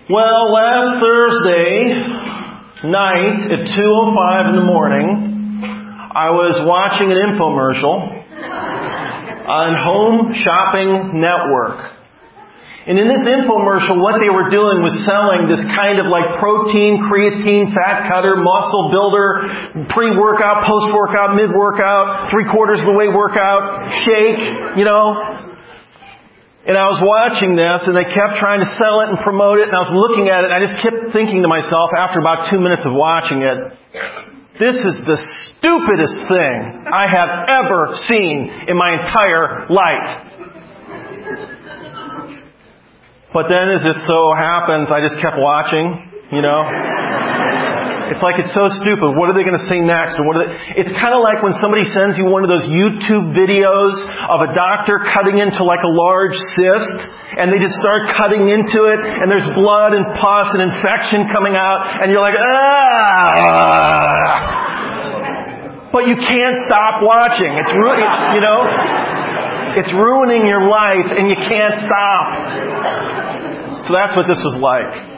Well, last Thursday night at 2:05 in the morning, I was watching an infomercial on Home Shopping Network. And in this infomercial, what they were doing was selling this kind of like protein, creatine, fat cutter, muscle builder, pre-workout, post-workout, mid-workout, 3/4 of the way workout, shake, And I was watching this, and they kept trying to sell it and promote it, and I was looking at it, and I just kept thinking to myself after about 2 minutes of watching it, this is the stupidest thing I have ever seen in my entire life. But then, as it so happens, I just kept watching, It's like it's so stupid. What are they going to say next? It's kind of like when somebody sends you one of those YouTube videos of a doctor cutting into like a large cyst, and they just start cutting into it, and there's blood and pus and infection coming out, and you're like, ah! But you can't stop watching. It's really, it's ruining your life, and you can't stop. So that's what this was like.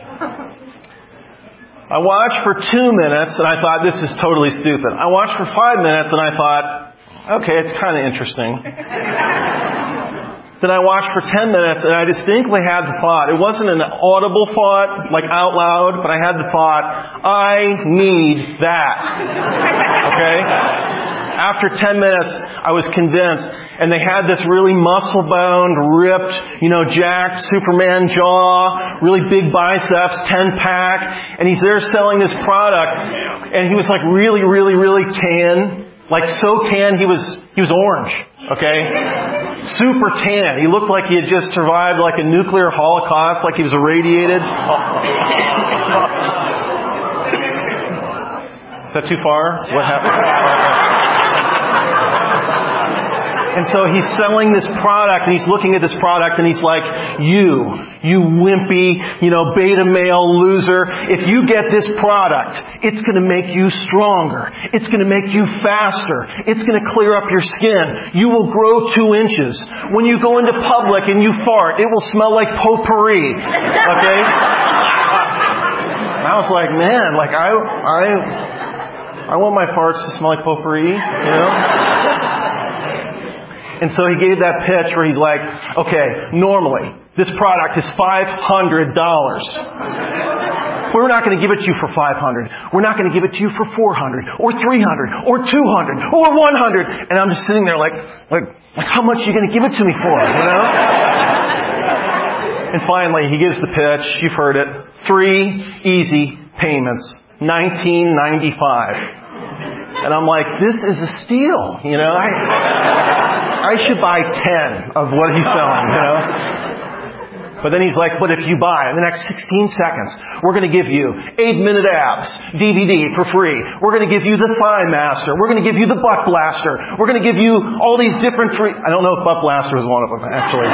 I watched for 2 minutes, and I thought, this is totally stupid. I watched for 5 minutes, and I thought, okay, it's kind of interesting. Then I watched for 10 minutes, and I distinctly had the thought. It wasn't an audible thought, like out loud, but I had the thought, I need that. Okay? After 10 minutes, I was convinced. And they had this really muscle-bound, ripped, jacked Superman jaw, really big biceps, 10-pack. And he's there selling this product. And he was like really, really, really tan. Like so tan, he was orange. Okay? Super tan. He looked like he had just survived like a nuclear holocaust, like he was irradiated. Is that too far? What happened? And so he's selling this product, and he's looking at this product, and he's like, you wimpy, beta male loser, if you get this product, it's going to make you stronger. It's going to make you faster. It's going to clear up your skin. You will grow 2 inches. When you go into public and you fart, it will smell like potpourri. Okay? And I was like, man, I want my farts to smell like potpourri, And so he gave that pitch where he's like, okay, normally this product is $500. We're not going to give it to you for $500. We're not going to give it to you for $400 or $300 or $200 or $100. And I'm just sitting there like how much are you going to give it to me for? And finally, he gives the pitch. You've heard it. 3 easy payments, $19.95. And I'm like, this is a steal, I should buy 10 of what he's selling, But then he's like, but if you buy in the next 16 seconds, we're going to give you 8-Minute Abs DVD for free. We're going to give you the Thigh Master. We're going to give you the Butt Blaster. We're going to give you all these different free... I don't know if Butt Blaster was one of them, actually.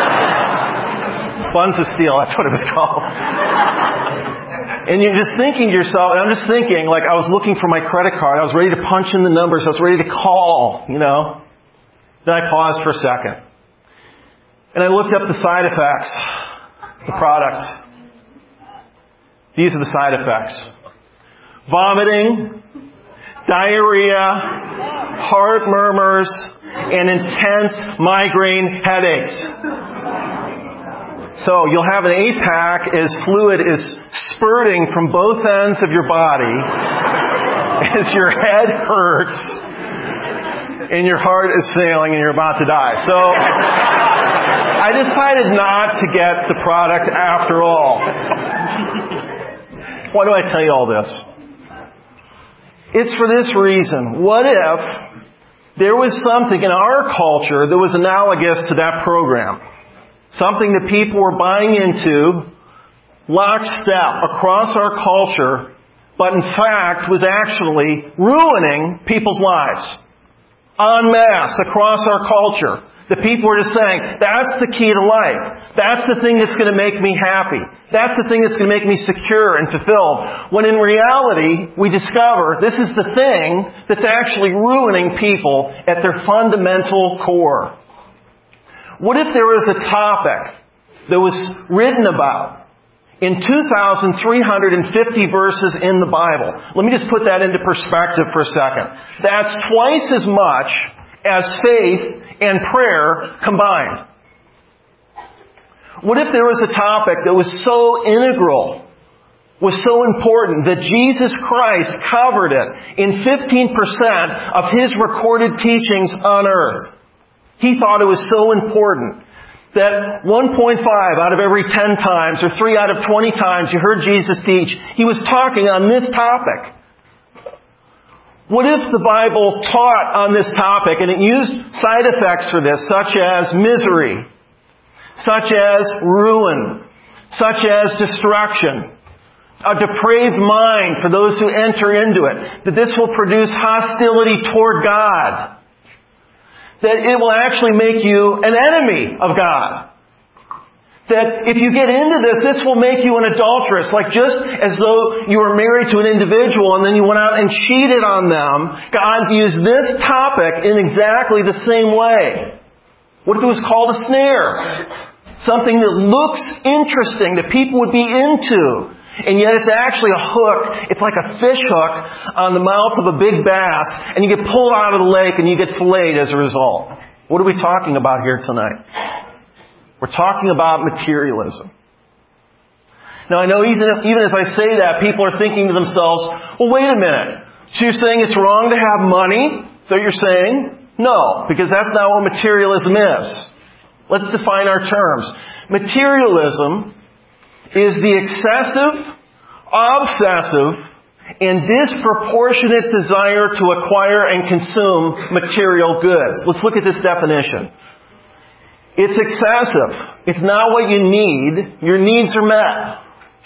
Buns of Steel, that's what it was called. And you're just thinking to yourself, and I'm just thinking, like I was looking for my credit card. I was ready to punch in the numbers. I was ready to call, Then I paused for a second. And I looked up the side effects, the product. These are the side effects. Vomiting, diarrhea, heart murmurs, and intense migraine headaches. So you'll have an 8-pack as fluid is spurting from both ends of your body as your head hurts and your heart is failing and you're about to die. So I decided not to get the product after all. Why do I tell you all this? It's for this reason. What if there was something in our culture that was analogous to that program? Something that people were buying into, lockstep, across our culture, but in fact was actually ruining people's lives. En masse, across our culture. The people were just saying, that's the key to life. That's the thing that's going to make me happy. That's the thing that's going to make me secure and fulfilled. When in reality, we discover this is the thing that's actually ruining people at their fundamental core. What if there was a topic that was written about in 2,350 verses in the Bible. Let me just put that into perspective for a second. That's twice as much as faith and prayer combined. What if there was a topic that was so integral, was so important, that Jesus Christ covered it in 15% of His recorded teachings on earth? He thought it was so important that 1.5 out of every 10 times, or 3 out of 20 times you heard Jesus teach, He was talking on this topic. What if the Bible taught on this topic and it used side effects for this, such as misery, such as ruin, such as destruction, a depraved mind for those who enter into it, that this will produce hostility toward God, that it will actually make you an enemy of God, that if you get into this will make you an adulteress, like just as though you were married to an individual and then you went out and cheated on them. God used this topic in exactly the same way. What if it was called a snare? Something that looks interesting, that people would be into. And yet it's actually a hook. It's like a fish hook on the mouth of a big bass, and you get pulled out of the lake and you get filleted as a result. What are we talking about here tonight? We're talking about materialism. Now I know even as I say that, people are thinking to themselves, well, wait a minute. So you're saying it's wrong to have money? Is that what you're saying? No, because that's not what materialism is. Let's define our terms. Materialism is the excessive, obsessive, and disproportionate desire to acquire and consume material goods. Let's look at this definition. It's excessive. It's not what you need. Your needs are met.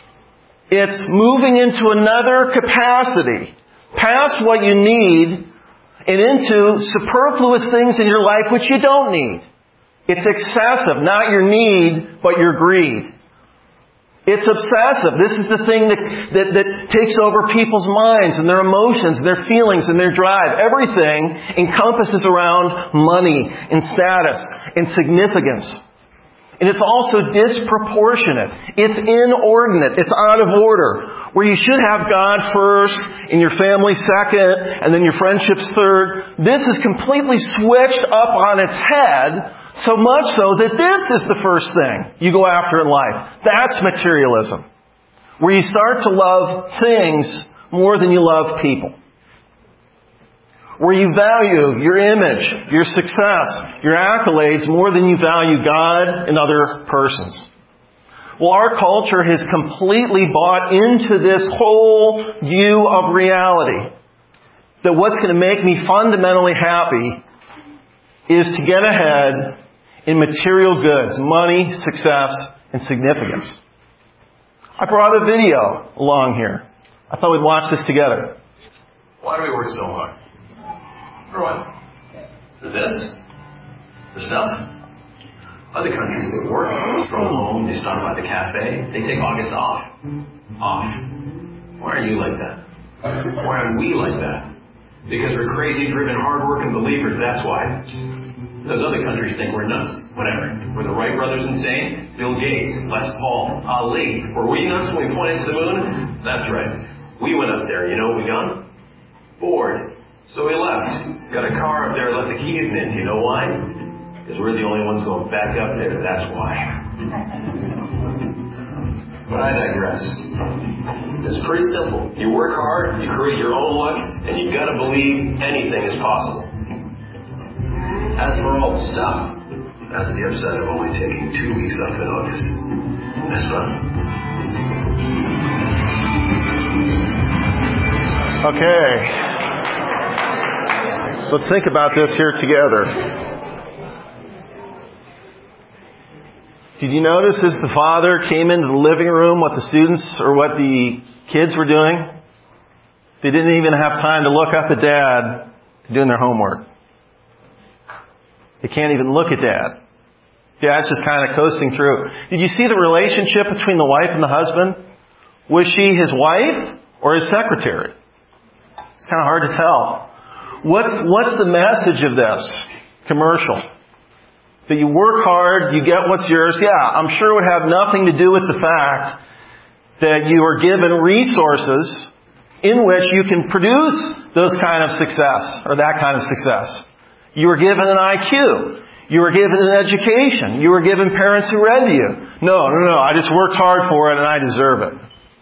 It's moving into another capacity, past what you need, and into superfluous things in your life which you don't need. It's excessive, not your need, but your greed. It's obsessive. This is the thing that takes over people's minds and their emotions, their feelings, and their drive. Everything encompasses around money and status and significance. And it's also disproportionate. It's inordinate. It's out of order. Where you should have God first, and your family second, and then your friendships third. This is completely switched up on its head, so much so that this is the first thing you go after in life. That's materialism. Where you start to love things more than you love people. Where you value your image, your success, your accolades more than you value God and other persons. Well, our culture has completely bought into this whole view of reality. That what's going to make me fundamentally happy is to get ahead in material goods, money, success, and significance. I brought a video along here. I thought we'd watch this together. Why do we work so hard? For what? For this? For stuff? Other countries, they work, stroll home, they stop by the cafe, they take August off. Off. Why are you like that? Why aren't we like that? Because we're crazy, driven, hard-working believers, that's why. Those other countries think we're nuts. Whatever. Were the Wright brothers insane? Bill Gates, Les Paul, Ali. Were we nuts when we pointed to the moon? That's right. We went up there. You know what we got? Bored. So we left. Got a car up there, left the keys in it. Do you know why? Because we're the only ones going back up there. That's why. But I digress. It's pretty simple. You work hard, you create your own luck, and you gotta believe anything is possible. As for all the stuff, that's the upside of only taking 2 weeks off in August. That's fun. Okay. So let's think about this here together. Did you notice as the father came into the living room what the students or what the kids were doing? They didn't even have time to look up at Dad doing their homework. They can't even look at Dad. Dad's just kind of coasting through. Did you see the relationship between the wife and the husband? Was she his wife or his secretary? It's kind of hard to tell. What's the message of this commercial? That you work hard, you get what's yours. Yeah, I'm sure it would have nothing to do with the fact that you are given resources in which you can produce those kind of success or that kind of success. You were given an IQ. You were given an education. You were given parents who read to you. No. I just worked hard for it and I deserve it.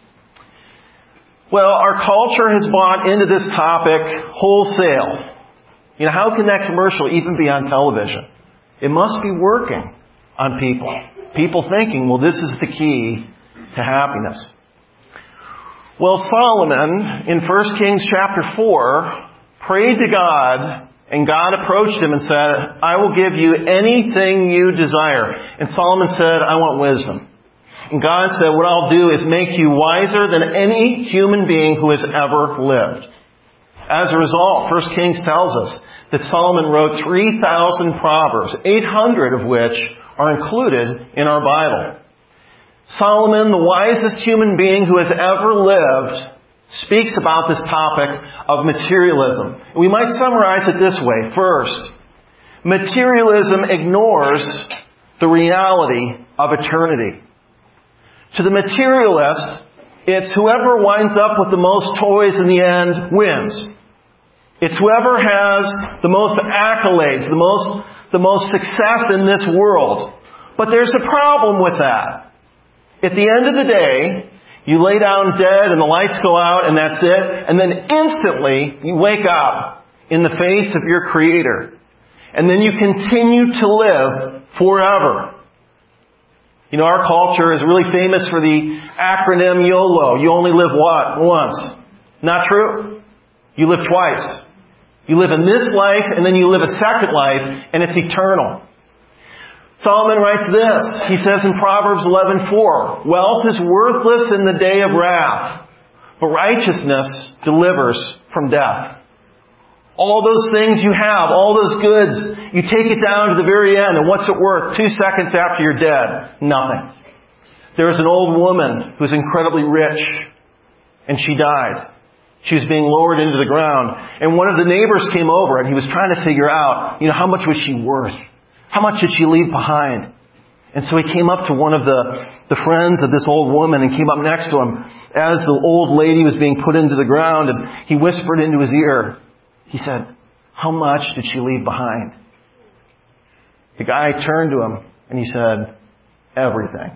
Well, our culture has bought into this topic wholesale. How can that commercial even be on television? It must be working on people. People thinking, well, this is the key to happiness. Well, Solomon, in 1 Kings chapter 4, prayed to God, and God approached him and said, I will give you anything you desire. And Solomon said, I want wisdom. And God said, what I'll do is make you wiser than any human being who has ever lived. As a result, 1 Kings tells us that Solomon wrote 3,000 proverbs, 800 of which are included in our Bible. Solomon, the wisest human being who has ever lived, speaks about this topic of materialism. We might summarize it this way. First, materialism ignores the reality of eternity. To the materialist, it's whoever winds up with the most toys in the end wins. It's whoever has the most accolades, the most success in this world. But there's a problem with that. At the end of the day, you lay down dead and the lights go out and that's it. And then instantly you wake up in the face of your Creator. And then you continue to live forever. Our culture is really famous for the acronym YOLO. You only live what? Once. Not true. You live twice. You live in this life and then you live a second life and it's eternal. Solomon writes this. He says in Proverbs 11:4, wealth is worthless in the day of wrath, but righteousness delivers from death. All those things you have, all those goods, you take it down to the very end, and what's it worth 2 seconds after you're dead? Nothing. There was an old woman who was incredibly rich, and she died. She was being lowered into the ground, and one of the neighbors came over, and he was trying to figure out, how much was she worth? How much did she leave behind? And so he came up to one of the friends of this old woman and came up next to him as the old lady was being put into the ground, and he whispered into his ear. He said, how much did she leave behind? The guy turned to him and he said, everything.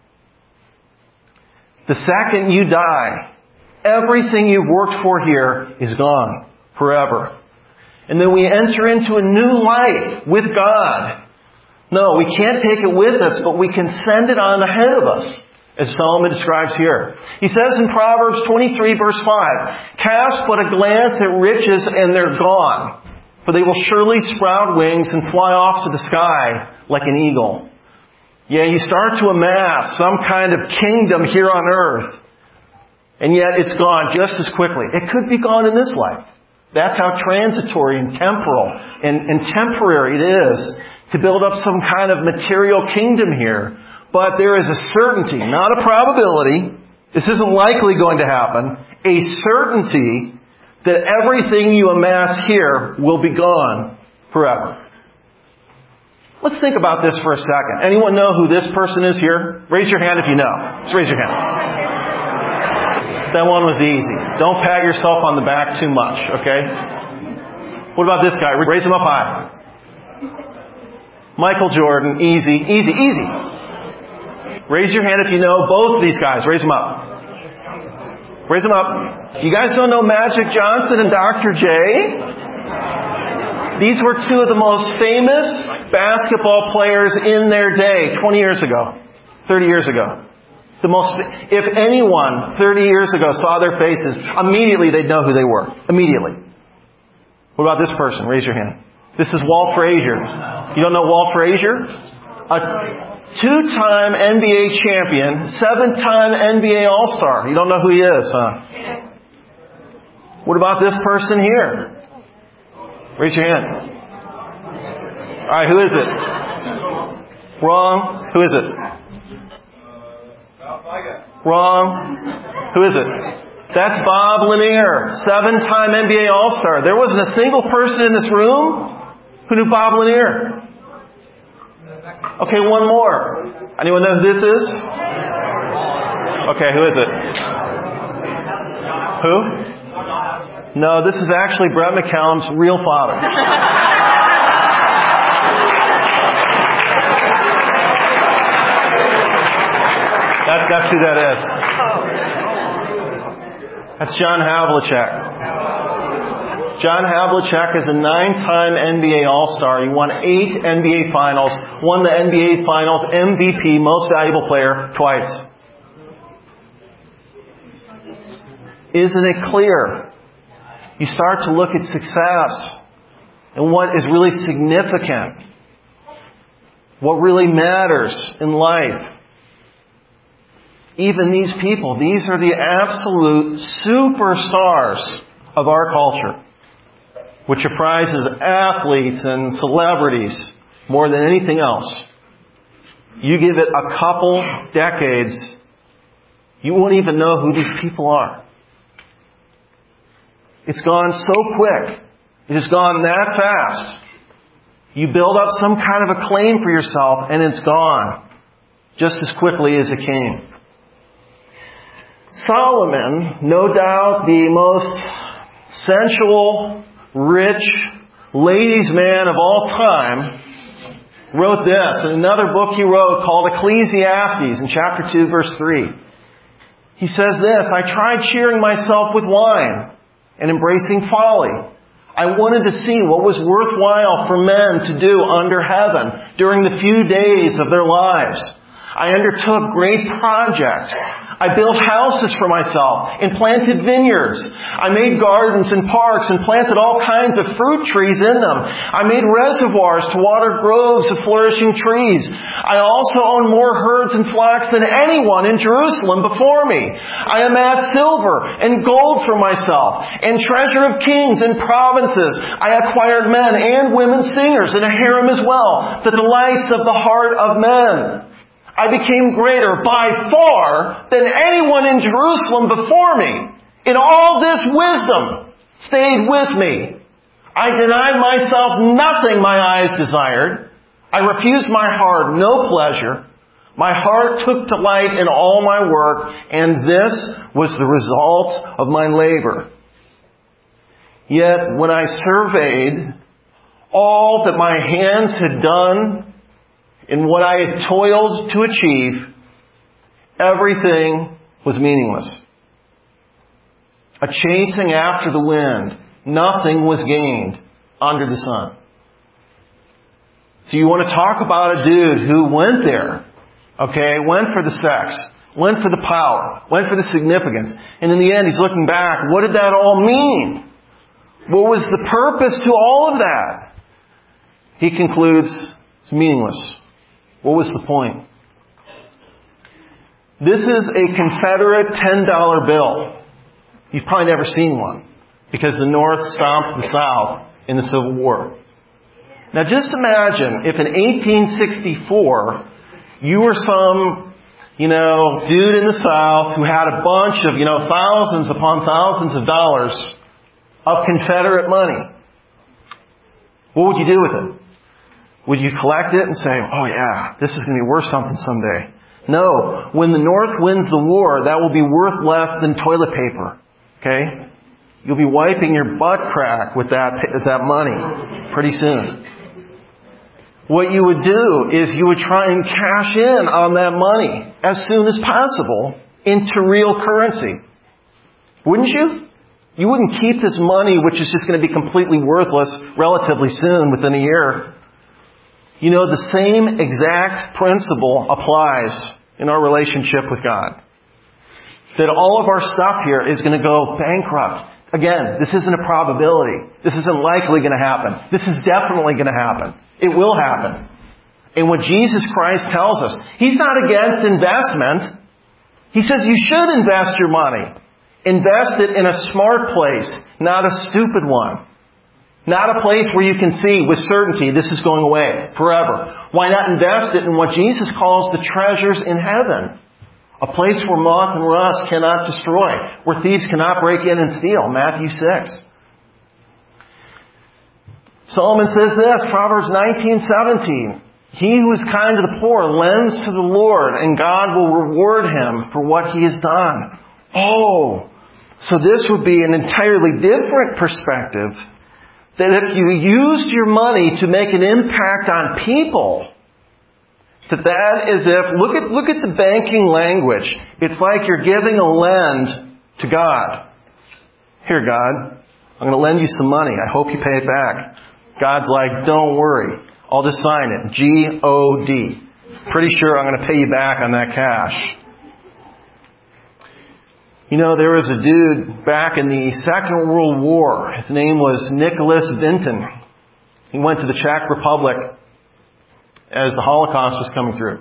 The second you die, everything you've worked for here is gone forever. And then we enter into a new life with God. No, we can't take it with us, but we can send it on ahead of us, as Solomon describes here. He says in Proverbs 23 verse 5, cast but a glance at riches and they're gone, for they will surely sprout wings and fly off to the sky like an eagle. Yeah, you start to amass some kind of kingdom here on earth, and yet it's gone just as quickly. It could be gone in this life. That's how transitory and temporal and temporary it is to build up some kind of material kingdom here. But there is a certainty, not a probability. This isn't likely going to happen. A certainty that everything you amass here will be gone forever. Let's think about this for a second. Anyone know who this person is here? Raise your hand if you know. Just raise your hand. That one was easy. Don't pat yourself on the back too much, okay? What about this guy? Raise him up high. Michael Jordan. Easy. Raise your hand if you know both of these guys. Raise them up. Raise them up. You guys don't know Magic Johnson and Dr. J? These were two of the most famous basketball players in their day 20 years ago, 30 years ago. If anyone 30 years ago saw their faces, immediately they'd know who they were. Immediately. What about this person? Raise your hand. This is Walt Frazier. You don't know Walt Frazier? A 2-time NBA champion, 7-time NBA All-Star. You don't know who he is, huh? What about this person here? Raise your hand. Alright, who is it? Wrong. Who is it? Wrong. Who is it? That's Bob Lanier, 7-time NBA All-Star. There wasn't a single person in this room who knew Bob Lanier. Okay, one more. Anyone know who this is? Okay, who is it? Who? No, this is actually Brett McCallum's real father. That's who that is. That's John Havlicek. John Havlicek is a 9-time NBA All-Star. He won 8 NBA Finals, won the NBA Finals MVP, Most Valuable Player, twice. Isn't it clear? You start to look at success and what is really significant, what really matters in life. Even these people, these are the absolute superstars of our culture, which prizes athletes and celebrities more than anything else. You give it a couple decades, you won't even know who these people are. It's gone so quick. It has gone that fast. You build up some kind of a claim for yourself and it's gone just as quickly as it came. Solomon, no doubt the most sensual, rich, ladies' man of all time, wrote this in another book he wrote called Ecclesiastes in chapter 2, verse 3. He says this, I tried cheering myself with wine and embracing folly. I wanted to see what was worthwhile for men to do under heaven during the few days of their lives. I undertook great projects. I built houses for myself and planted vineyards. I made gardens and parks and planted all kinds of fruit trees in them. I made reservoirs to water groves of flourishing trees. I also owned more herds and flocks than anyone in Jerusalem before me. I amassed silver and gold for myself and treasure of kings and provinces. I acquired men and women singers and a harem as well, the delights of the heart of men. I became greater by far than anyone in Jerusalem before me. And all this wisdom stayed with me. I denied myself nothing my eyes desired. I refused my heart no pleasure. My heart took delight in all my work, and this was the result of my labor. Yet when I surveyed all that my hands had done in what I had toiled to achieve, everything was meaningless. A chasing after the wind. Nothing was gained under the sun. So you want to talk about a dude who went there, okay, went for the sex, went for the power, went for the significance, and in the end he's looking back, what did that all mean? What was the purpose to all of that? He concludes, it's meaningless. What was the point? This is a Confederate $10 bill. You've probably never seen one because the North stomped the South in the Civil War. Now just imagine if in 1864 you were some, dude in the South who had a bunch of, thousands upon thousands of dollars of Confederate money. What would you do with it? Would you collect it and say, oh yeah, this is going to be worth something someday? No. When the North wins the war, that will be worth less than toilet paper. Okay? You'll be wiping your butt crack with that money pretty soon. What you would do is you would try and cash in on that money as soon as possible into real currency. Wouldn't you? You wouldn't keep this money, which is just going to be completely worthless relatively soon, within a year. The same exact principle applies in our relationship with God. That all of our stuff here is going to go bankrupt. Again, this isn't a probability. This isn't likely going to happen. This is definitely going to happen. It will happen. And what Jesus Christ tells us, He's not against investment. He says you should invest your money. Invest it in a smart place, not a stupid one. Not a place where you can see with certainty this is going away forever. Why not invest it in what Jesus calls the treasures in heaven? A place where moth and rust cannot destroy, where thieves cannot break in and steal. Matthew 6. Solomon says this, Proverbs 19:17. He who is kind to the poor lends to the Lord, and God will reward him for what he has done. Oh, so this would be an entirely different perspective. That if you used your money to make an impact on people, that is if, look at the banking language. It's like you're giving a lend to God. Here, God, I'm going to lend you some money. I hope you pay it back. God's like, don't worry. I'll just sign it. G-O-D. Pretty sure I'm going to pay you back on that cash. You know, there was a dude back in the Second World War. His name was Nicholas Vinton. He went to the Czech Republic as the Holocaust was coming through.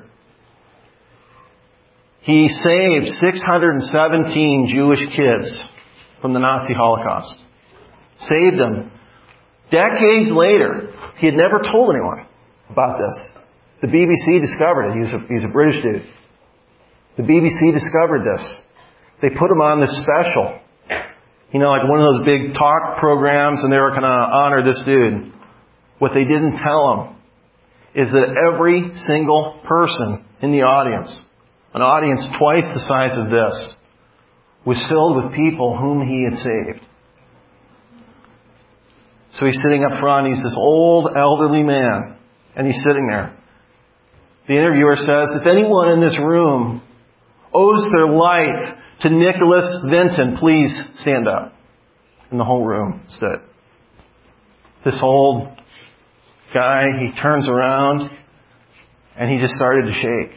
He saved 617 Jewish kids from the Nazi Holocaust. Saved them. Decades later, he had never told anyone about this. The BBC discovered it. He's a British dude. The BBC discovered this. They put him on this special. You know, like one of those big talk programs, and they were going to honor this dude. What they didn't tell him is that every single person in the audience, an audience twice the size of this, was filled with people whom he had saved. So he's sitting up front. He's this old, elderly man. And he's sitting there. The interviewer says, if anyone in this room owes their life to Nicholas Vinton, please stand up. And the whole room stood. This old guy, he turns around and he just started to shake.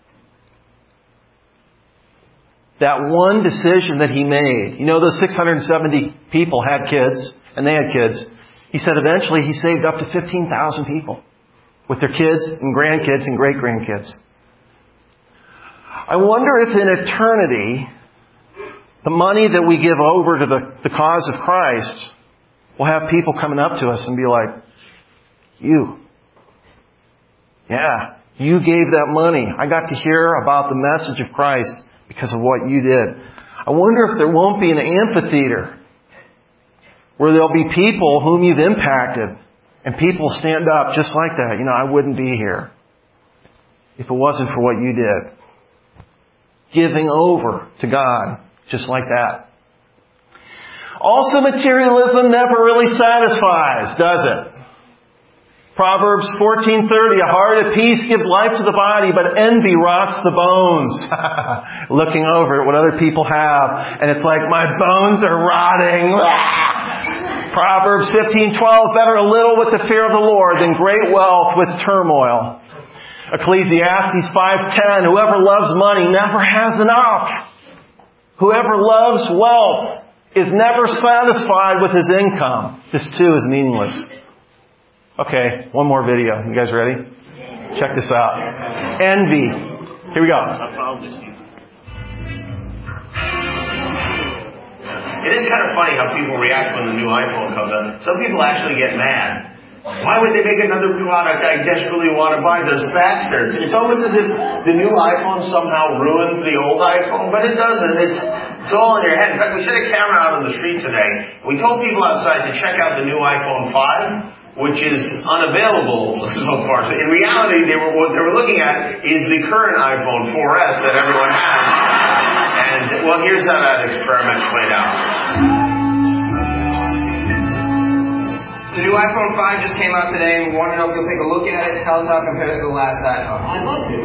That one decision that he made, you know, those 670 people had kids, and they had kids. He said eventually he saved up to 15,000 people with their kids and grandkids and great-grandkids. I wonder if in eternity, the money that we give over to the cause of Christ will have people coming up to us and be like, you gave that money. I got to hear about the message of Christ because of what you did. I wonder if there won't be an amphitheater where there'll be people whom you've impacted and people stand up just like that. You know, I wouldn't be here if it wasn't for what you did. Giving over to God just like that. Also, materialism never really satisfies, does it? Proverbs 14:30, a heart at peace gives life to the body, but envy rots the bones. Looking over at what other people have, and it's like, my bones are rotting. Proverbs 15:12, better a little with the fear of the Lord than great wealth with turmoil. Ecclesiastes 5:10, whoever loves money never has enough. Whoever loves wealth is never satisfied with his income. This too is meaningless. Okay, one more video. You guys ready? Check this out. Envy. Here we go. It is kind of funny how people react when the new iPhone comes out. Some people actually get mad. Why would they make another product I desperately want to buy? Those bastards. It's almost as if the new iPhone somehow ruins the old iPhone, but it doesn't. It's all in your head. In fact, we set a camera out on the street today. We told people outside to check out the new iPhone 5. Which is unavailable so far. So in reality, what they were looking at is the current iPhone 4S that everyone has. And, well, here's how that experiment played out. The new iPhone 5 just came out today, and we want to know if you'll take a look at it. Tell us how it compares to the last iPhone. I'd love to.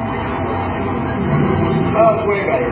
Oh, it's way better.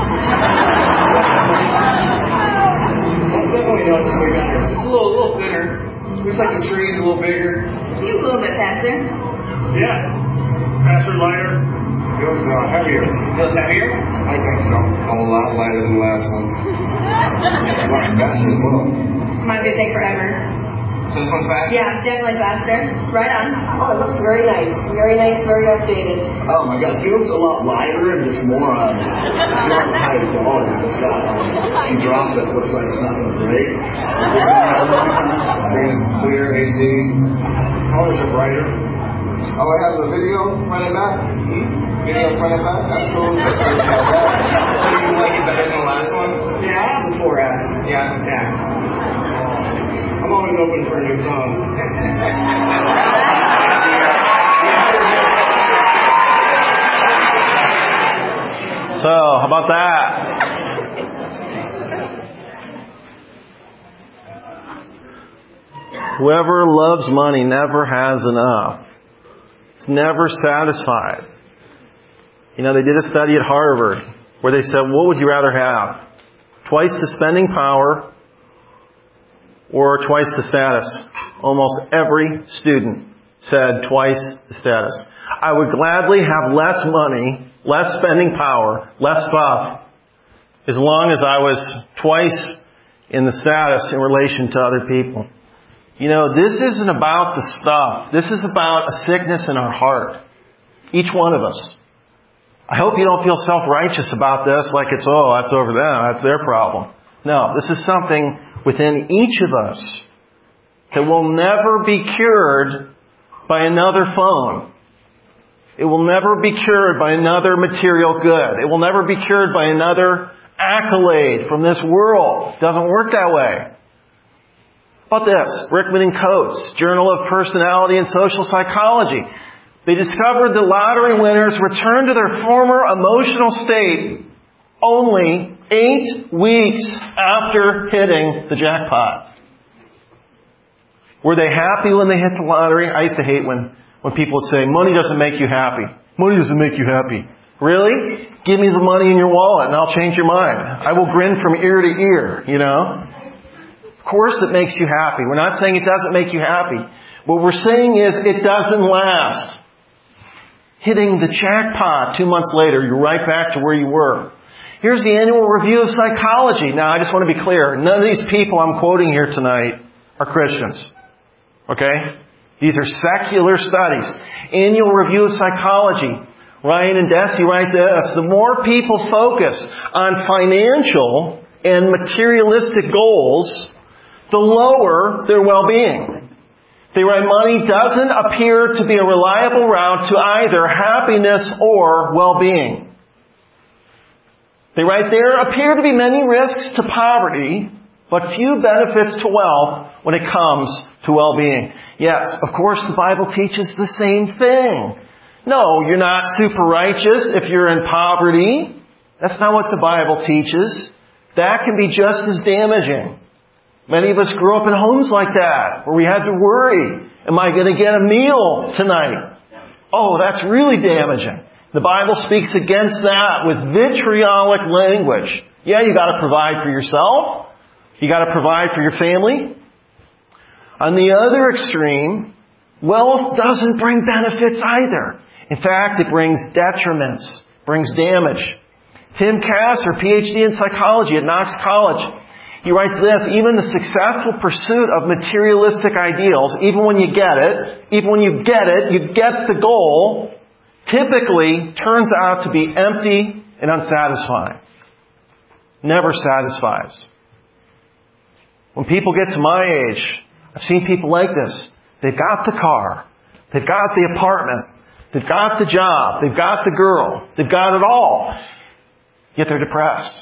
I definitely know it's way better. It's a little thinner. Looks like the screen's a little bigger. You a little bit faster. Yeah. Faster, lighter. Feels heavier. Feels heavier? I think so. A lot lighter than the last one. It's a lot faster as well. Mine's gonna take forever. So this one's faster? Yeah, definitely faster. Right on. Oh, it looks very nice. Very nice, very updated. Oh my god, it feels a lot lighter and just more it's not high quality. It's got you drop it looks like it's not gonna break. The screen is clear, HD. Colors are brighter. Oh, I have the video front and back? Video front and back? That's cool. So you like it better than the last one? Yeah, I have the 4S. Yeah? Yeah. I'm always open for a new phone. So, how about that? Whoever loves money never has enough. It's never satisfied. You know, they did a study at Harvard where they said, what would you rather have? Twice the spending power or twice the status? Almost every student said twice the status. I would gladly have less money, less spending power, less stuff, as long as I was twice in the status in relation to other people. You know, this isn't about the stuff. This is about a sickness in our heart. Each one of us. I hope you don't feel self-righteous about this like it's, oh, that's over them. That's their problem. No, this is something within each of us that will never be cured by another phone. It will never be cured by another material good. It will never be cured by another accolade from this world. It doesn't work that way. How about this? Brickman and Coates, Journal of Personality and Social Psychology. They discovered that lottery winners returned to their former emotional state only 8 weeks after hitting the jackpot. Were they happy when they hit the lottery? I used to hate when people would say, money doesn't make you happy. Money doesn't make you happy. Really? Give me the money in your wallet and I'll change your mind. I will grin from ear to ear, you know? Of course it makes you happy. We're not saying it doesn't make you happy. What we're saying is it doesn't last. Hitting the jackpot 2 months later, you're right back to where you were. Here's the annual review of psychology. Now, I just want to be clear. None of these people I'm quoting here tonight are Christians. Okay? These are secular studies. Annual review of psychology. Ryan and Deci write this. The more people focus on financial and materialistic goals, the lower their well-being. They write, money doesn't appear to be a reliable route to either happiness or well-being. They write, there appear to be many risks to poverty, but few benefits to wealth when it comes to well-being. Yes, of course, the Bible teaches the same thing. No, you're not super righteous if you're in poverty. That's not what the Bible teaches. That can be just as damaging. Many of us grew up in homes like that, where we had to worry, am I going to get a meal tonight? Oh, that's really damaging. The Bible speaks against that with vitriolic language. Yeah, you got to provide for yourself. You got to provide for your family. On the other extreme, wealth doesn't bring benefits either. In fact, it brings detriments, brings damage. Tim Kasser, PhD in psychology at Knox College, he writes this, even the successful pursuit of materialistic ideals, even when you get it, you get the goal, typically turns out to be empty and unsatisfying. Never satisfies. When people get to my age, I've seen people like this. They've got the car. They've got the apartment. They've got the job. They've got the girl. They've got it all. Yet they're depressed.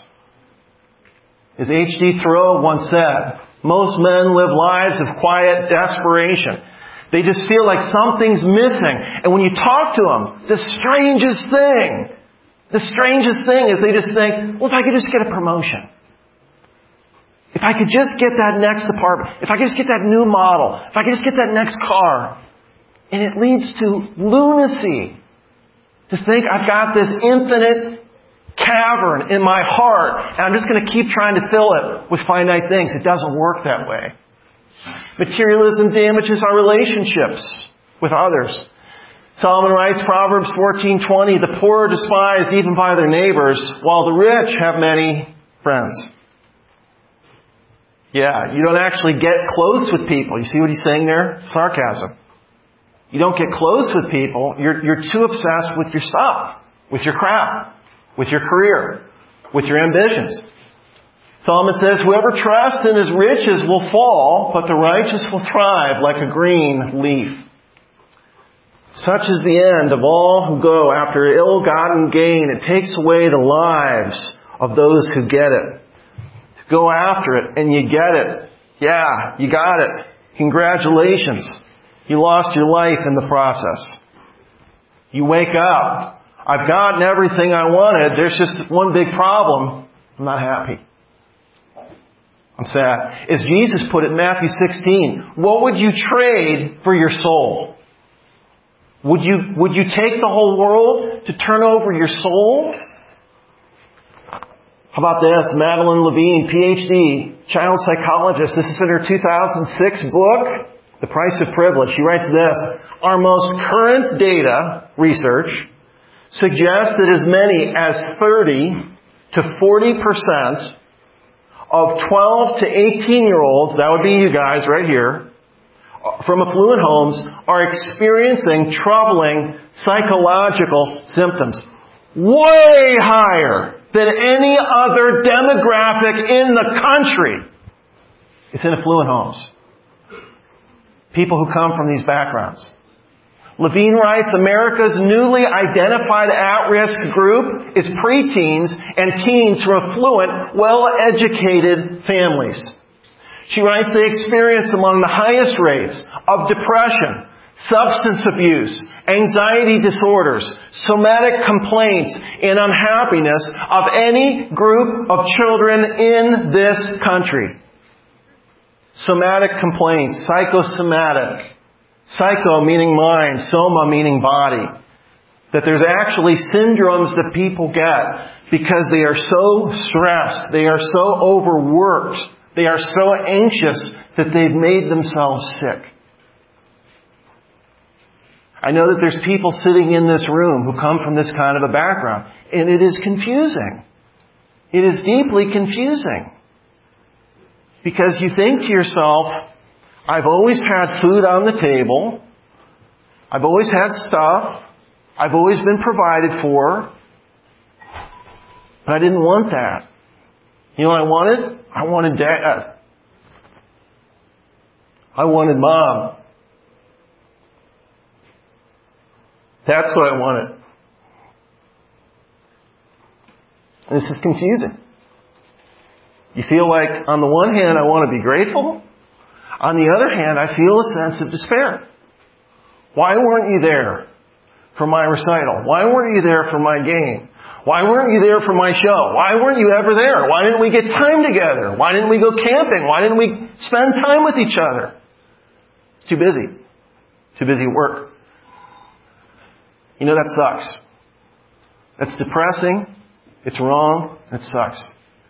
As H.D. Thoreau once said, most men live lives of quiet desperation. They just feel like something's missing. And when you talk to them, the strangest thing is they just think, well, if I could just get a promotion. If I could just get that next apartment. If I could just get that new model. If I could just get that next car. And it leads to lunacy. To think I've got this infinite cavern in my heart, and I'm just going to keep trying to fill it with finite things. It doesn't work that way. Materialism damages our relationships with others. Solomon writes, Proverbs 14:20, the poor are despised even by their neighbors, while the rich have many friends. Yeah, you don't actually get close with people. You see what he's saying there? Sarcasm. You don't get close with people. You're too obsessed with your stuff, with your crap, with your career, with your ambitions. Solomon says, whoever trusts in his riches will fall, but the righteous will thrive like a green leaf. Such is the end of all who go after ill-gotten gain. It takes away the lives of those who get it. To go after it and you get it. Yeah, you got it. Congratulations. You lost your life in the process. You wake up I've gotten everything I wanted. There's just one big problem. I'm not happy. I'm sad. As Jesus put it in Matthew 16, what would you trade for your soul? Would you take the whole world to turn over your soul? How about this? Madeline Levine, PhD, child psychologist. This is in her 2006 book, The Price of Privilege. She writes this: our most current data research suggests that as many as 30 to 40% of 12 to 18-year-olds, that would be you guys right here, from affluent homes, are experiencing troubling psychological symptoms. Way higher than any other demographic in the country. It's in affluent homes. People who come from these backgrounds. Levine writes, America's newly identified at-risk group is preteens and teens from affluent, well-educated families. She writes they experience among the highest rates of depression, substance abuse, anxiety disorders, somatic complaints, and unhappiness of any group of children in this country. Somatic complaints, psychosomatic. Psycho meaning mind, soma meaning body. That there's actually syndromes that people get because they are so stressed, they are so overworked, they are so anxious that they've made themselves sick. I know that there's people sitting in this room who come from this kind of a background, and it is confusing. It is deeply confusing. Because you think to yourself, I've always had food on the table. I've always had stuff. I've always been provided for. But I didn't want that. You know what I wanted? I wanted Dad. I wanted Mom. That's what I wanted. This is confusing. You feel like, on the one hand, I want to be grateful. On the other hand, I feel a sense of despair. Why weren't you there for my recital? Why weren't you there for my game? Why weren't you there for my show? Why weren't you ever there? Why didn't we get time together? Why didn't we go camping? Why didn't we spend time with each other? It's too busy. Too busy at work. You know, that sucks. That's depressing. It's wrong. It sucks.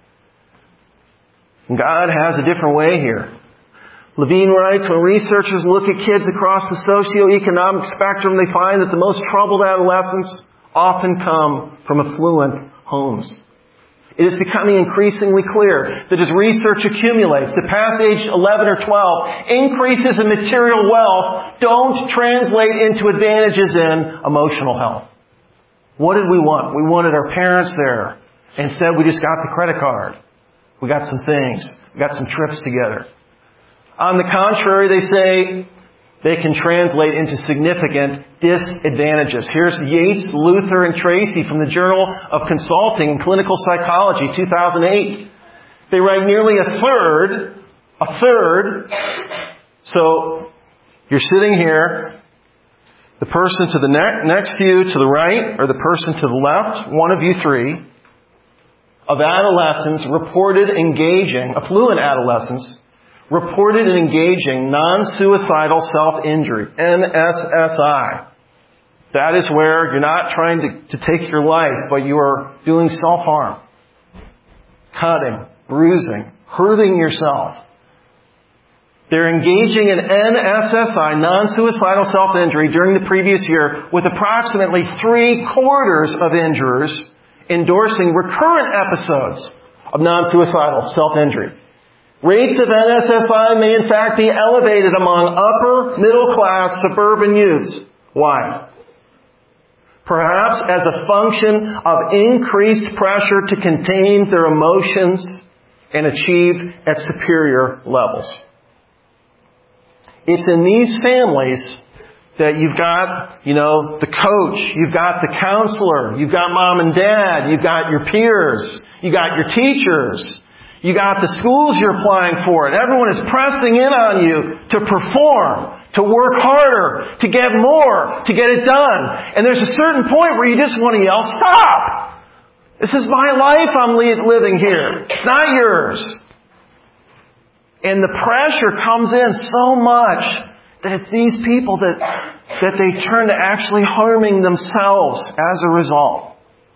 And God has a different way here. Levine writes, when researchers look at kids across the socioeconomic spectrum, they find that the most troubled adolescents often come from affluent homes. It is becoming increasingly clear that as research accumulates, that past age 11 or 12, increases in material wealth don't translate into advantages in emotional health. What did we want? We wanted our parents there. Instead, we just got the credit card. We got some things. We got some trips together. On the contrary, they say they can translate into significant disadvantages. Here's Yates, Luther, and Tracy from the Journal of Consulting and Clinical Psychology, 2008. They write nearly a third. So you're sitting here, the person to the next to you to the right, or the person to the left, one of you three, of adolescents reported engaging, affluent adolescents, reported in engaging non-suicidal self-injury, NSSI. That is where you're not trying to take your life, but you are doing self-harm. Cutting, bruising, hurting yourself. They're engaging in NSSI, non-suicidal self-injury, during the previous year, with approximately 3/4 of injurers endorsing recurrent episodes of non-suicidal self-injury. Rates of NSSI may in fact be elevated among upper, middle-class, suburban youths. Why? Perhaps as a function of increased pressure to contain their emotions and achieve at superior levels. It's in these families that you've got, the coach, you've got the counselor, you've got mom and dad, you've got your peers, you got your teachers, you got the schools you're applying for, and everyone is pressing in on you to perform, to work harder, to get more, to get it done. And there's a certain point where you just want to yell, stop! This is my life I'm living here. It's not yours. And the pressure comes in so much that it's these people that they turn to actually harming themselves as a result.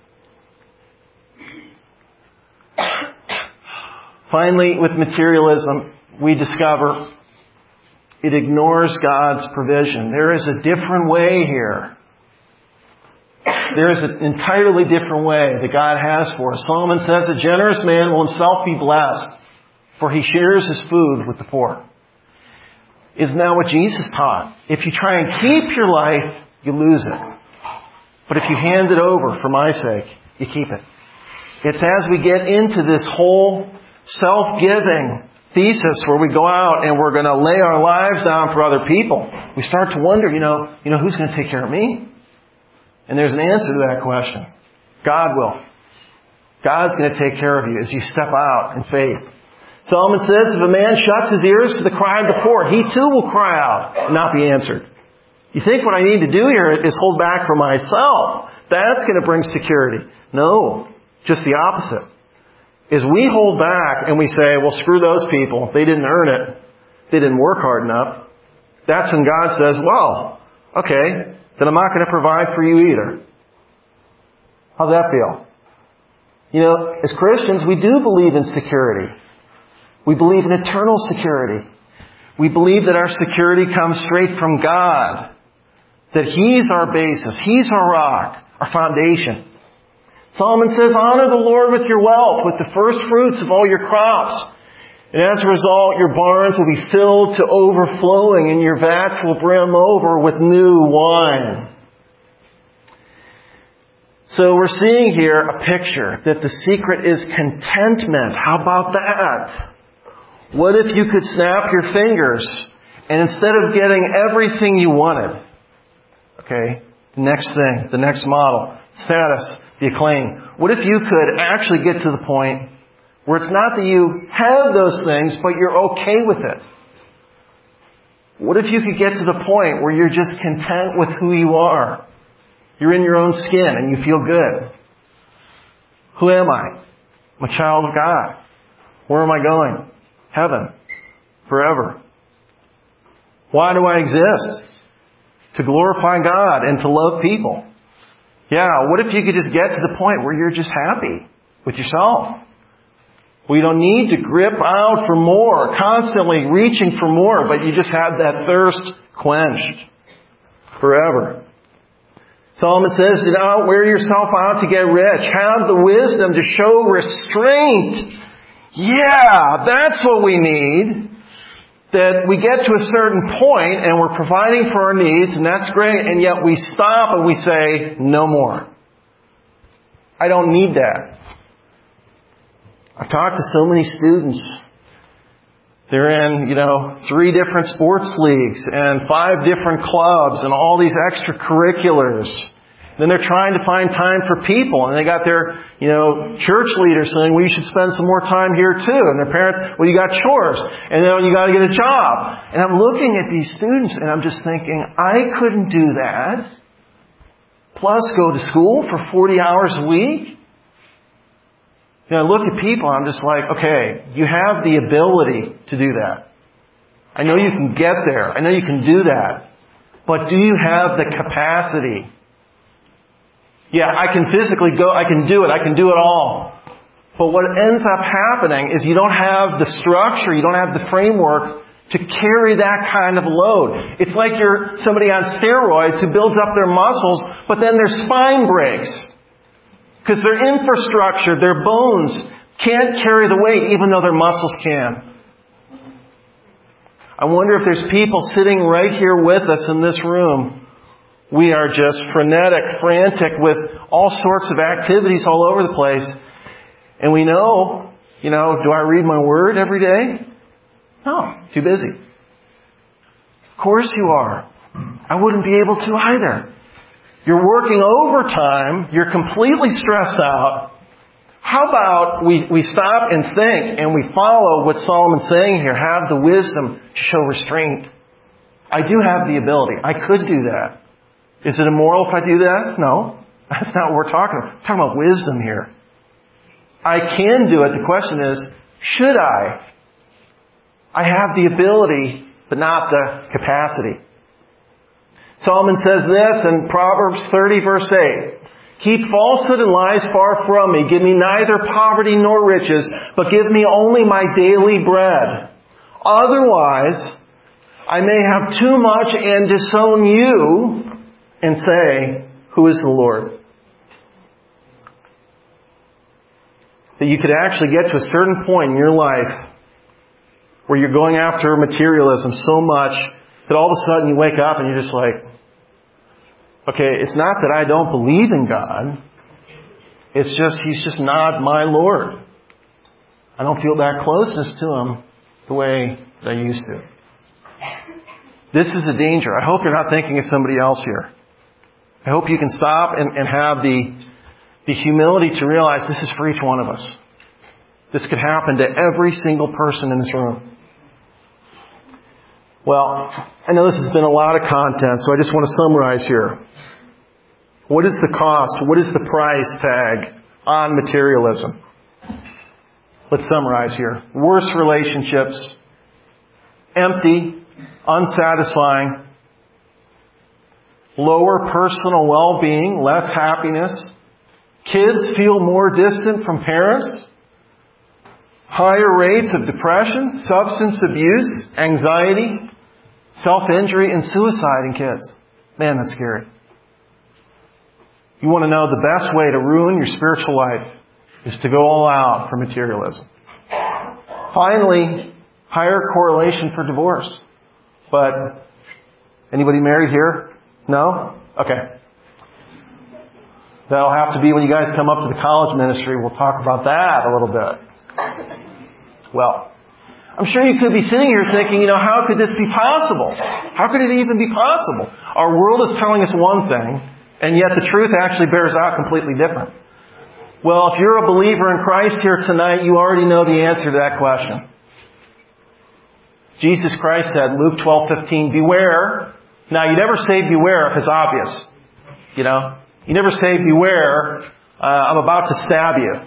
Finally, with materialism, we discover it ignores God's provision. There is a different way here. There is an entirely different way that God has for us. Solomon says, a generous man will himself be blessed, for he shares his food with the poor. Isn't that what Jesus taught? If you try and keep your life, you lose it. But if you hand it over for my sake, you keep it. It's as we get into this whole self-giving thesis where we go out and we're going to lay our lives down for other people, we start to wonder, who's going to take care of me? And there's an answer to that question. God will. God's going to take care of you as you step out in faith. Solomon says, if a man shuts his ears to the cry of the poor, he too will cry out and not be answered. You think what I need to do here is hold back for myself. That's going to bring security. No, just the opposite. Is we hold back and we say, well, screw those people. They didn't earn it. They didn't work hard enough. That's when God says, well, okay, then I'm not going to provide for you either. How's that feel? As Christians, we do believe in security. We believe in eternal security. We believe that our security comes straight from God. That He's our basis. He's our rock, our foundation. Solomon says, honor the Lord with your wealth, with the first fruits of all your crops. And as a result, your barns will be filled to overflowing and your vats will brim over with new wine. So we're seeing here a picture that the secret is contentment. How about that? What if you could snap your fingers and instead of getting everything you wanted, okay, the next thing, the next model, status, the acclaim. What if you could actually get to the point where it's not that you have those things, but you're okay with it? What if you could get to the point where you're just content with who you are? You're in your own skin and you feel good. Who am I? I'm a child of God. Where am I going? Heaven. Forever. Why do I exist? To glorify God and to love people. Yeah, what if you could just get to the point where you're just happy with yourself? We don't need to grip out for more, constantly reaching for more, but you just have that thirst quenched forever. Solomon says, do not wear yourself out to get rich. Have the wisdom to show restraint. Yeah, that's what we need. That we get to a certain point and we're providing for our needs, and that's great, and yet we stop and we say, no more. I don't need that. I've talked to so many students. They're in, 3 different sports leagues and 5 different clubs and all these extracurriculars. Then they're trying to find time for people. And they got their, church leaders saying, well, you should spend some more time here too. And their parents, well, you got chores. And then you got to get a job. And I'm looking at these students and I'm just thinking, I couldn't do that. Plus go to school for 40 hours a week. I look at people and I'm just like, okay, you have the ability to do that. I know you can get there. I know you can do that. But do you have the capacity? Yeah, I can physically go, I can do it all. But what ends up happening is you don't have the structure, you don't have the framework to carry that kind of load. It's like you're somebody on steroids who builds up their muscles, but then their spine breaks. Because their infrastructure, their bones, can't carry the weight even though their muscles can. I wonder if there's people sitting right here with us in this room. We are just frenetic, frantic with all sorts of activities all over the place. And we know, do I read my word every day? No, too busy. Of course you are. I wouldn't be able to either. You're working overtime. You're completely stressed out. How about we stop and think and we follow what Solomon's saying here. Have the wisdom to show restraint. I do have the ability. I could do that. Is it immoral if I do that? No. That's not what we're talking about. We're talking about wisdom here. I can do it. The question is, should I? I have the ability, but not the capacity. Solomon says this in Proverbs 30 verse 8. Keep falsehood and lies far from me. Give me neither poverty nor riches, but give me only my daily bread. Otherwise, I may have too much and disown you and say, who is the Lord? That you could actually get to a certain point in your life where you're going after materialism so much that all of a sudden you wake up and you're just like, okay, it's not that I don't believe in God. It's just, He's just not my Lord. I don't feel that closeness to Him the way that I used to. This is a danger. I hope you're not thinking of somebody else here. I hope you can stop and have the humility to realize this is for each one of us. This could happen to every single person in this room. Well, I know this has been a lot of content, so I just want to summarize here. What is the cost? What is the price tag on materialism? Let's summarize here. Worse relationships, empty, unsatisfying, lower personal well-being, less happiness, kids feel more distant from parents, higher rates of depression, substance abuse, anxiety, self-injury, and suicide in kids. Man, that's scary. You want to know the best way to ruin your spiritual life is to go all out for materialism. Finally, higher correlation for divorce. But, anybody married here? No? Okay. That'll have to be when you guys come up to the college ministry. We'll talk about that a little bit. Well, I'm sure you could be sitting here thinking, how could this be possible? How could it even be possible? Our world is telling us one thing, and yet the truth actually bears out completely different. Well, if you're a believer in Christ here tonight, you already know the answer to that question. Jesus Christ said, Luke 12:15, beware. Now, you never say beware if it's obvious. You never say beware, I'm about to stab you.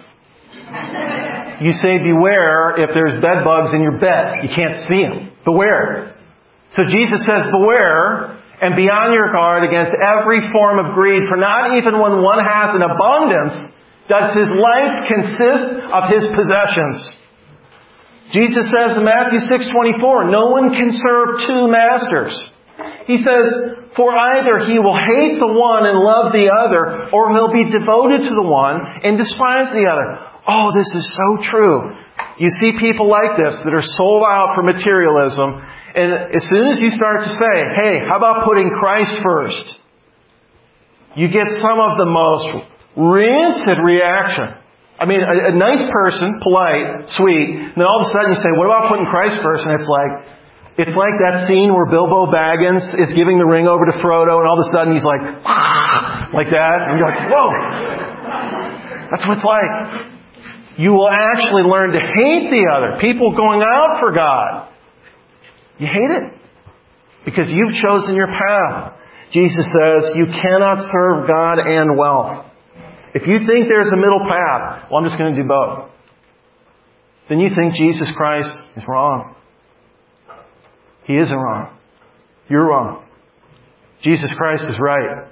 You say beware if there's bed bugs in your bed. You can't see them. Beware. So Jesus says beware and be on your guard against every form of greed, for not even when one has an abundance does his life consist of his possessions. Jesus says in Matthew 6:24, no one can serve two masters. He says, for either he will hate the one and love the other, or he'll be devoted to the one and despise the other. Oh, this is so true. You see people like this that are sold out for materialism, and as soon as you start to say, hey, how about putting Christ first? You get some of the most rancid reaction. I mean, a nice person, polite, sweet, and then all of a sudden you say, what about putting Christ first? And it's like that scene where Bilbo Baggins is giving the ring over to Frodo, and all of a sudden he's like, like that, and you're like, whoa! That's what it's like. You will actually learn to hate the other. People going out for God. You hate it. Because you've chosen your path. Jesus says you cannot serve God and wealth. If you think there's a middle path, well, I'm just going to do both. Then you think Jesus Christ is wrong. He isn't wrong. You're wrong. Jesus Christ is right.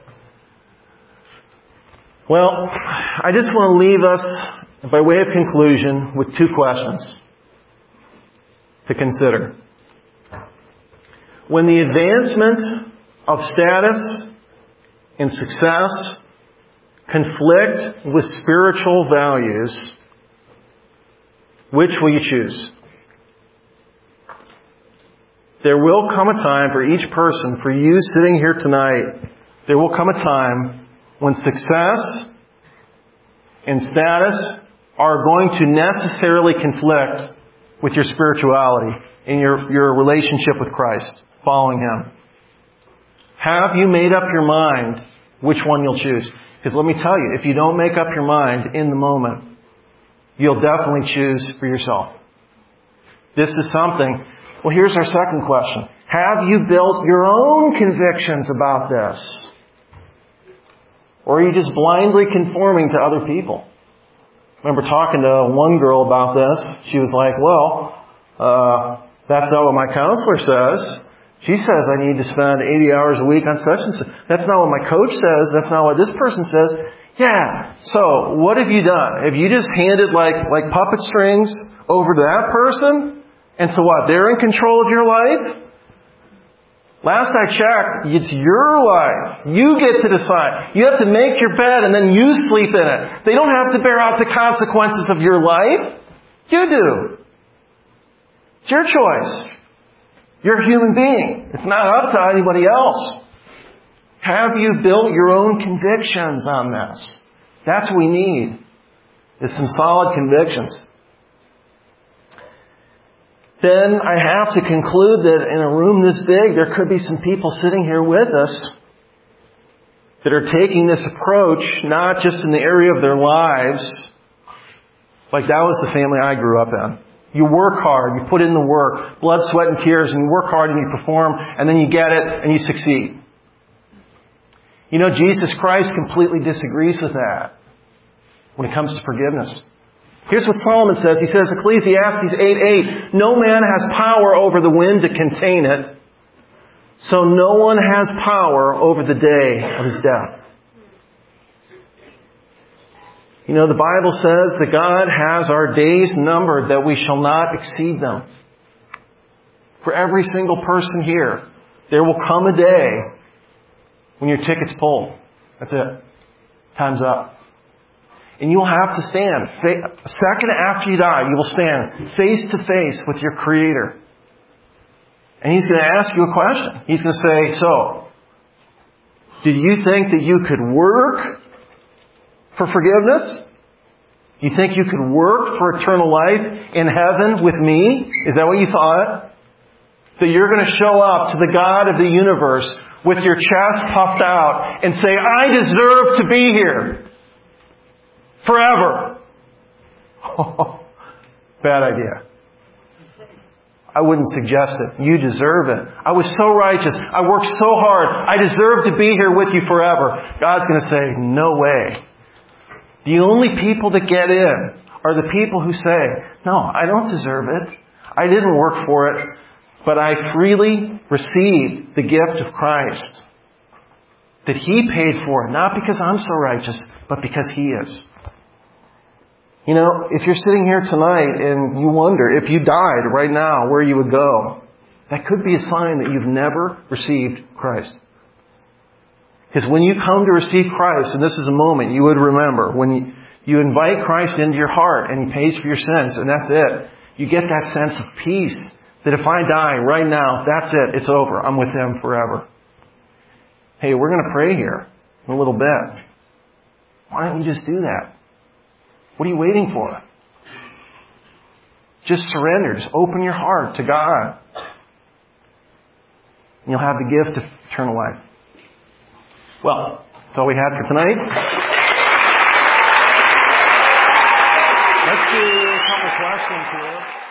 Well, I just want to leave us, by way of conclusion, with two questions to consider. When the advancement of status and success conflict with spiritual values, which will you choose? There will come a time for each person, for you sitting here tonight, there will come a time when success and status are going to necessarily conflict with your spirituality and your relationship with Christ, following Him. Have you made up your mind which one you'll choose? Because let me tell you, if you don't make up your mind in the moment, you'll definitely choose for yourself. This is something. Well, here's our second question. Have you built your own convictions about this? Or are you just blindly conforming to other people? I remember talking to one girl about this. She was like, that's not what my counselor says. She says I need to spend 80 hours a week on such and such. That's not what my coach says. That's not what this person says. Yeah. So, what have you done? Have you just handed like puppet strings over to that person? And so what? They're in control of your life? Last I checked, it's your life. You get to decide. You have to make your bed and then you sleep in it. They don't have to bear out the consequences of your life. You do. It's your choice. You're a human being. It's not up to anybody else. Have you built your own convictions on this? That's what we need, is some solid convictions. Then I have to conclude that in a room this big, there could be some people sitting here with us that are taking this approach, not just in the area of their lives, like that was the family I grew up in. You work hard, you put in the work, blood, sweat, and tears, and you work hard and you perform, and then you get it and you succeed. You know, Jesus Christ completely disagrees with that when it comes to forgiveness. Here's what Solomon says. He says, Ecclesiastes 8:8, no man has power over the wind to contain it, so no one has power over the day of his death. You know, the Bible says that God has our days numbered, that we shall not exceed them. For every single person here, there will come a day when your ticket's pulled. That's it. Time's up. And you will have to stand. A second after you die, you will stand face to face with your Creator. And He's going to ask you a question. He's going to say, so, did you think that you could work for forgiveness? You think you could work for eternal life in heaven with me? Is that what you thought? That you're going to show up to the God of the universe with your chest puffed out and say, I deserve to be here forever. Oh, bad idea. I wouldn't suggest it. You deserve it. I was so righteous. I worked so hard. I deserve to be here with you forever. God's going to say, no way. The only people that get in are the people who say, no, I don't deserve it. I didn't work for it, but I freely received the gift of Christ. That He paid for it, not because I'm so righteous, but because He is. You know, if you're sitting here tonight and you wonder if you died right now where you would go, that could be a sign that you've never received Christ. Because when you come to receive Christ, and this is a moment you would remember, when you invite Christ into your heart and He pays for your sins, and that's it. You get that sense of peace that if I die right now, that's it. It's over. I'm with Him forever. Hey, we're going to pray here in a little bit. Why don't you just do that? What are you waiting for? Just surrender. Just open your heart to God. And you'll have the gift of eternal life. Well, that's all we had for tonight. Let's do a couple questions here.